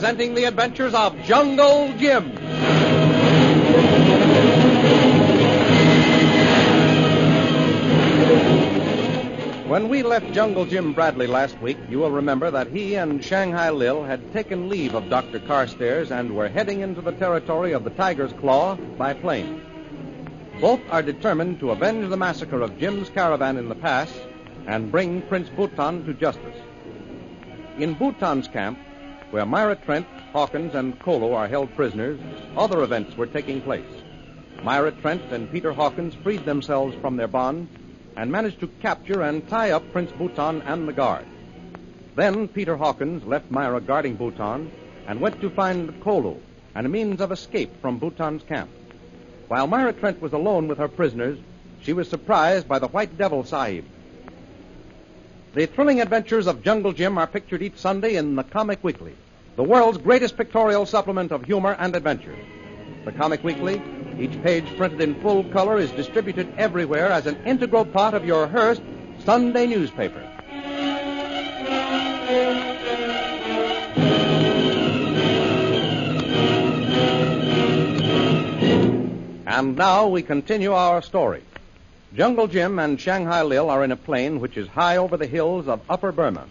presenting the adventures of Jungle Jim. When we left Jungle Jim Bradley last week, you will remember that he and Shanghai Lil had taken leave of Dr. Carstairs and were heading into the territory of the Tiger's Claw by plane. Both are determined to avenge the massacre of Jim's caravan in the pass and bring Prince Bhutan to justice. In Bhutan's camp, where Myra Trent, Hawkins, and Kolo are held prisoners, other events were taking place. Myra Trent and Peter Hawkins freed themselves from their bonds and managed to capture and tie up Prince Bhutan and the guard. Then Peter Hawkins left Myra guarding Bhutan and went to find Kolo and a means of escape from Bhutan's camp. While Myra Trent was alone with her prisoners, she was surprised by the White Devil Sahib. The thrilling adventures of Jungle Jim are pictured each Sunday in the Comic Weekly, the world's greatest pictorial supplement of humor and adventure. The Comic Weekly, each page printed in full color, is distributed everywhere as an integral part of your Hearst Sunday newspaper. And now we continue our story. Jungle Jim and Shanghai Lil are in a plane which is high over the hills of Upper Burma.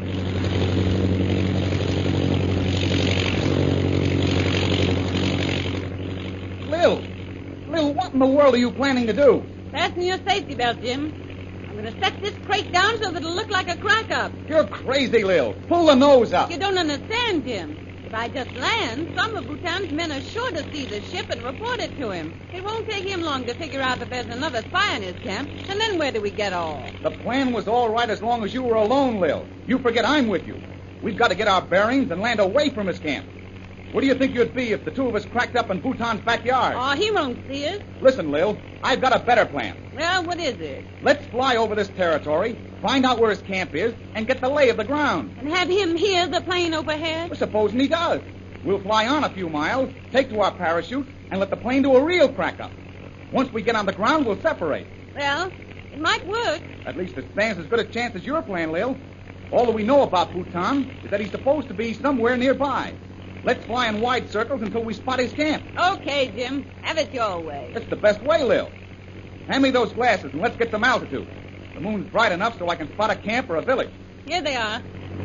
Lil, what in the world are you planning to do? Fasten your safety belt, Jim. I'm going to set this crate down so that it'll look like a crack-up. You're crazy, Lil. Pull the nose up. You don't understand, Jim. If I just land, some of Bhutan's men are sure to see the ship and report it to him. It won't take him long to figure out that there's another spy in his camp. And then where do we get off? The plan was all right as long as you were alone, Lil. You forget I'm with you. We've got to get our bearings and land away from his camp. Where do you think you'd be if the two of us cracked up in Bhutan's backyard? Oh, he won't see us. Listen, Lil, I've got a better plan. Well, what is it? Let's fly over this territory, find out where his camp is, and get the lay of the ground. And have him hear the plane overhead? Well, supposing he does. We'll fly on a few miles, take to our parachute, and let the plane do a real crack-up. Once we get on the ground, we'll separate. Well, it might work. At least it stands as good a chance as your plan, Lil. All that we know about Bhutan is that he's supposed to be somewhere nearby. Let's fly in wide circles until we spot his camp. Okay, Jim. Have it your way. That's the best way, Lil. Hand me those glasses and let's get some altitude. The moon's bright enough so I can spot a camp or a village. Here they are.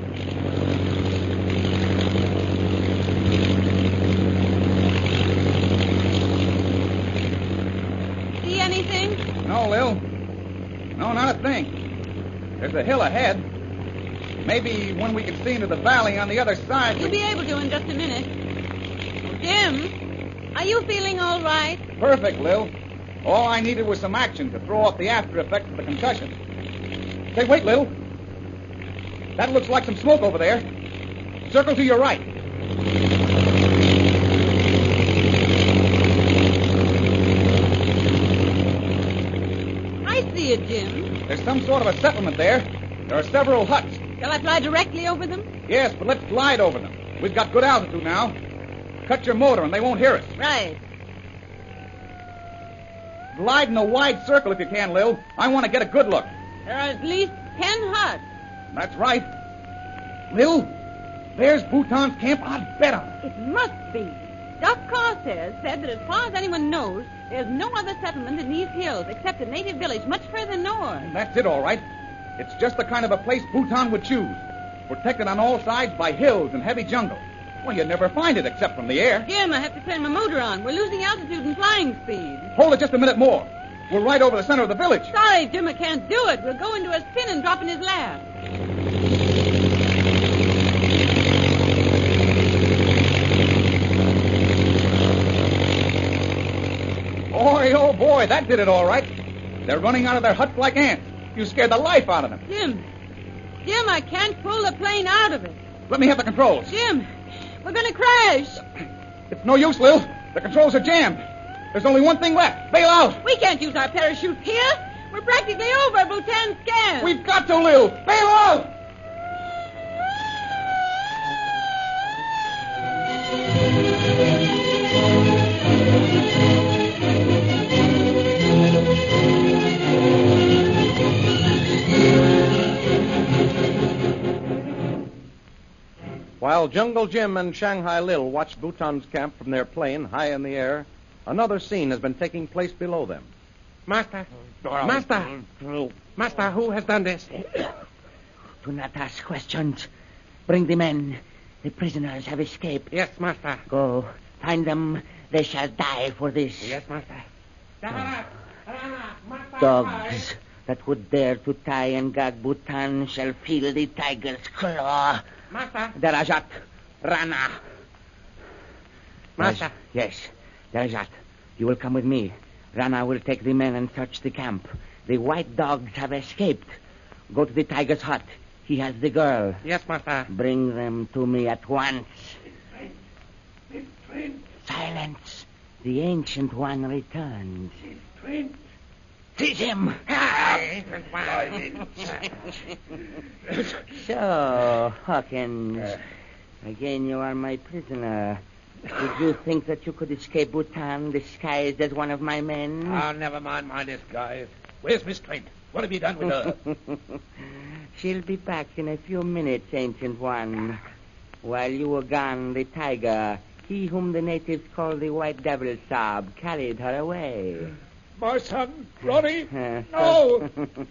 See anything? No, Lil. No, not a thing. There's a hill ahead. Maybe when we can see into the valley on the other side... You'll be able to in just a minute. Jim, are you feeling all right? Perfect, Lil. All I needed was some action to throw off the after effects of the concussion. Say, wait, Lil. That looks like some smoke over there. Circle to your right. I see it, Jim. There's some sort of a settlement there. There are several huts. Shall I fly directly over them? Yes, but let's glide over them. We've got good altitude now. Cut your motor and they won't hear us. Right. Glide in a wide circle if you can, Lil. I want to get a good look. There are at least 10 huts. That's right. Lil, there's Bhutan's camp. I'd bet on it. It must be. Doc Carstairs said that as far as anyone knows, there's no other settlement in these hills except a native village much further north. That's it, all right. It's just the kind of a place Bhutan would choose. Protected on all sides by hills and heavy jungle. Well, you'd never find it except from the air. Jim, I have to turn my motor on. We're losing altitude and flying speed. Hold it just a minute more. We're right over the center of the village. Sorry, Jim, I can't do it. We'll go into a spin and drop in his lap. Boy, oh boy, that did it all right. They're running out of their huts like ants. You scared the life out of them. Jim, I can't pull the plane out of it. Let me have the controls. Jim, we're going to crash. It's no use, Lil. The controls are jammed. There's only one thing left. Bail out. We can't use our parachute here. We're practically over Bhutan's camp. We've got to, Lil. Bail out. While While Jungle Jim and Shanghai Lil watched Bhutan's camp from their plane high in the air, another scene has been taking place below them. Master! Master! Master, who has done this? Do not ask questions. Bring the men. The prisoners have escaped. Yes, Master. Go. Find them. They shall die for this. Yes, Master. Dogs that would dare to tie and gag Bhutan shall feel the tiger's claw. Master. Darajat, Rana. Master. Yes, Darajat. You will come with me. Rana will take the men and search the camp. The white dogs have escaped. Go to the tiger's hut. He has the girl. Yes, Master. Bring them to me at once. Silence. The Ancient One returns. Seize him. So, Hawkins, again you are my prisoner. Did you think that you could escape Bhutan disguised as one of my men? Oh, never mind my disguise. Where's Miss Trent? What have you done with her? She'll be back in a few minutes, Ancient One. While you were gone, the tiger, he whom the natives call the White Devil Sab, carried her away. My son, Ronnie? No!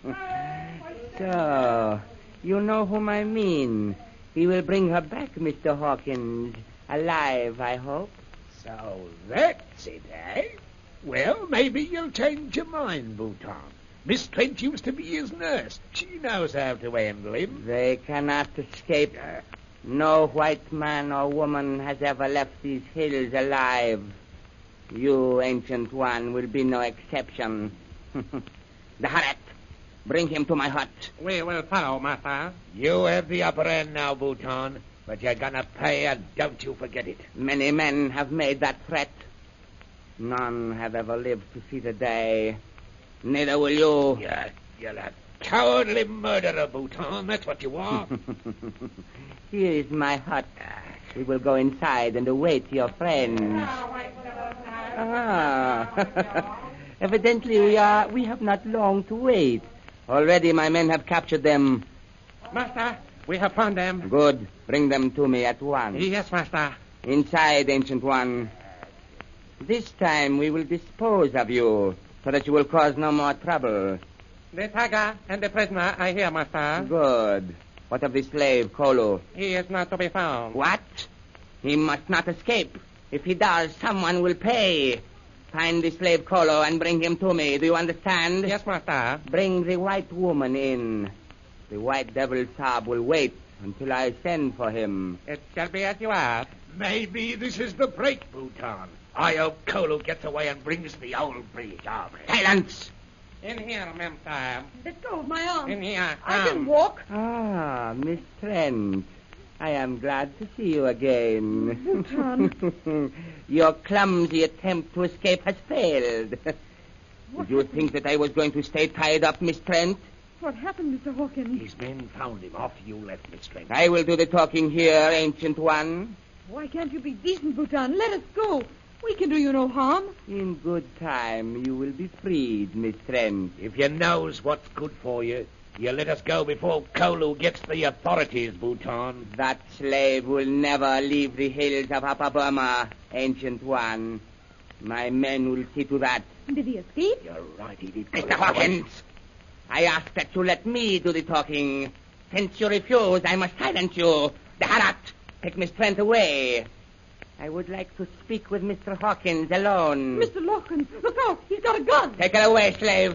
So, you know whom I mean. He will bring her back, Mr. Hawkins. Alive, I hope. So that's it, eh? Well, maybe you'll change your mind, Bhutan. Miss Trent used to be his nurse. She knows how to handle him. They cannot escape. No white man or woman has ever left these hills alive. You, Ancient One, will be no exception. Daharat, bring him to my hut. We will follow, Master. You have the upper hand now, Bhutan, but you're gonna pay, and don't you forget it. Many men have made that threat. None have ever lived to see the day. Neither will you. You're a cowardly murderer, Bhutan. That's what you are. Here is my hut. We will go inside and await your friends. Evidently we have not long to wait. Already my men have captured them. Master, we have found them. Good. Bring them to me at once. Yes, Master. Inside, Ancient One. This time we will dispose of you so that you will cause no more trouble. The tiger and the prisoner are here, Master. Good. What of the slave, Kolu? He is not to be found. What? He must not escape. If he does, someone will pay. Find the slave Kolu and bring him to me. Do you understand? Yes, Master. Bring the white woman in. The White Devil Sab will wait until I send for him. It shall be as you ask. Maybe this is the break, Bhutan. I hope Kolu gets away and brings the old bridge army. Silence! In here, Master. Let go of my arm. In here. I can walk. Ah, Miss Trent. I am glad to see you again. Bhutan. Your clumsy attempt to escape has failed. Did you think that I was going to stay tied up, Miss Trent? What happened, Mr. Hawkins? His men found him after you left, Miss Trent. I will do the talking here, Ancient One. Why can't you be decent, Bhutan? Let us go. We can do you no harm. In good time, you will be freed, Miss Trent. If you knows what's good for you, you let us go before Kolu gets the authorities, Bhutan. That slave will never leave the hills of Upper Burma, Ancient One. My men will see to that. Did he escape? You're right, he did. Mr. Hawkins, I ask that you let me do the talking. Since you refuse, I must silence you. Daharat, take Miss Trent away. I would like to speak with Mr. Hawkins alone. Mr. Hawkins, look out. He's got a gun. Take her away, slave.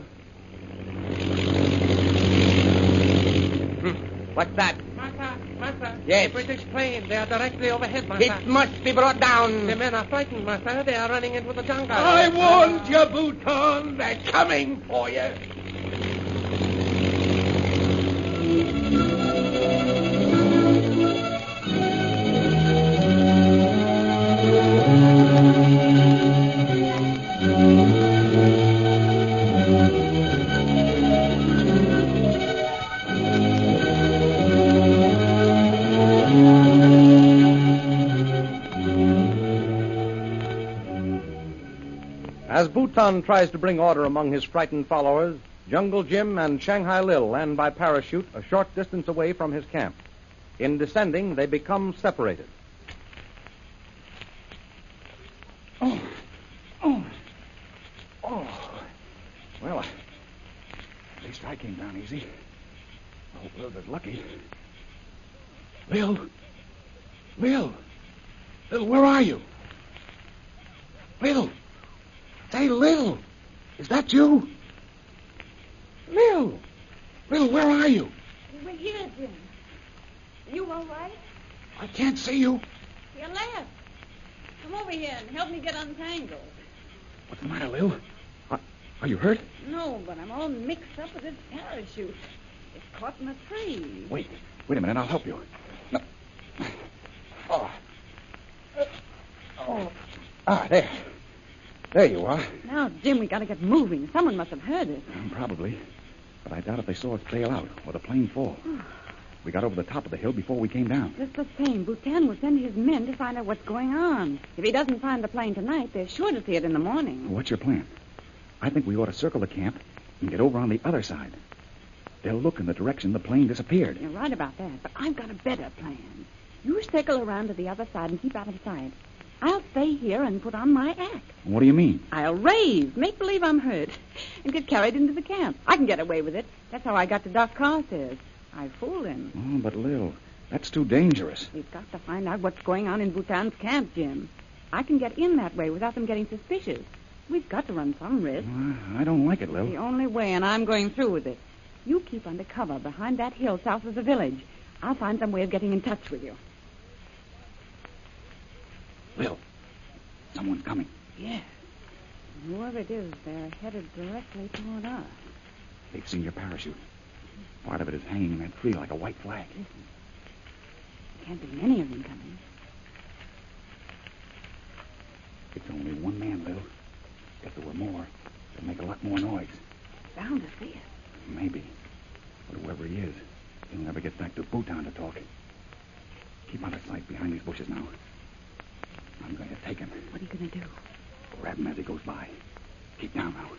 What's that? Master. Yes. The British plane. They are directly overhead, Master. It must be brought down. The men are frightened, Master. They are running into the jungle. I warned you, Bhutan. They're coming for you. As Bhutan tries to bring order among his frightened followers, Jungle Jim and Shanghai Lil land by parachute a short distance away from his camp. In descending, they become separated. Oh. Well, at least I came down easy. Oh, Wilbur's lucky. Lil, where are you? Lil! Say, Lil! Is that you? Lil, where are you? We're here, Jim. You all right? I can't see you. You left. Come over here and help me get untangled. What's the matter, Lil? Are you hurt? No, but I'm all mixed up with this parachute. It's caught in a tree. Wait a minute, I'll help you. No. There. There you are. Now, Jim, we got to get moving. Someone must have heard it. Probably. But I doubt if they saw us bail out or the plane fall. We got over the top of the hill before we came down. Just the same, Bhutan will send his men to find out what's going on. If he doesn't find the plane tonight, they're sure to see it in the morning. What's your plan? I think we ought to circle the camp and get over on the other side. They'll look in the direction the plane disappeared. You're right about that, but I've got a better plan. You circle around to the other side and keep out of sight. I'll stay here and put on my act. What do you mean? I'll rave, make believe I'm hurt, and get carried into the camp. I can get away with it. That's how I got to Doc Carstairs. I fooled him. Oh, but Lil, that's too dangerous. We've got to find out what's going on in Bhutan's camp, Jim. I can get in that way without them getting suspicious. We've got to run some risk. I don't like it, Lil. The only way, and I'm going through with it. You keep under cover behind that hill south of the village. I'll find some way of getting in touch with you. Lil, someone's coming. Yes. Whoever it is, they're headed directly toward us. They've seen your parachute. Part of it is hanging in that tree like a white flag. Listen. Can't be many of them coming. It's only one man, Lil. If there were more, they'd make a lot more noise. Bound to see us. Maybe. But whoever he is, he'll never get back to Bhutan to talk. Keep out of sight behind these bushes now. I'm going to take him. What are you going to do? Grab him as he goes by. Keep down now.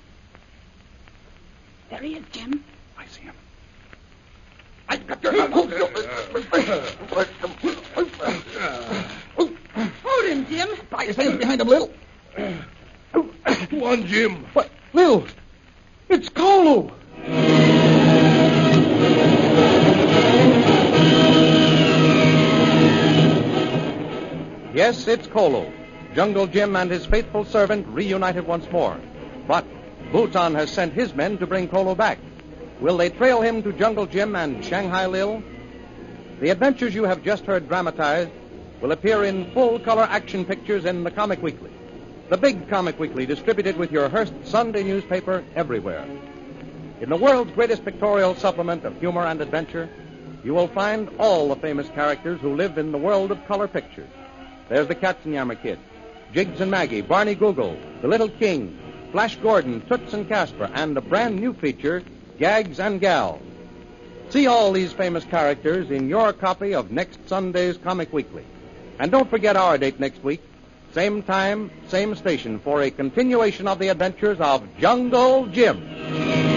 There he is, Jim. I see him. I got your... Hold him, Jim. Tie his hands behind him, Lil. Come on, Jim. What? Lil! It's Kolu! Yes, it's Kolu. Jungle Jim and his faithful servant reunited once more. But Bhutan has sent his men to bring Kolu back. Will they trail him to Jungle Jim and Shanghai Lil? The adventures you have just heard dramatized will appear in full-color action pictures in the Comic Weekly. The big Comic Weekly distributed with your Hearst Sunday newspaper everywhere. In the world's greatest pictorial supplement of humor and adventure, you will find all the famous characters who live in the world of color pictures. There's the Katzenjammer Kid, Jiggs and Maggie, Barney Google, The Little King, Flash Gordon, Toots and Casper, and a brand new feature, Gags and Gals. See all these famous characters in your copy of next Sunday's Comic Weekly. And don't forget our date next week, same time, same station, for a continuation of the adventures of Jungle Jim.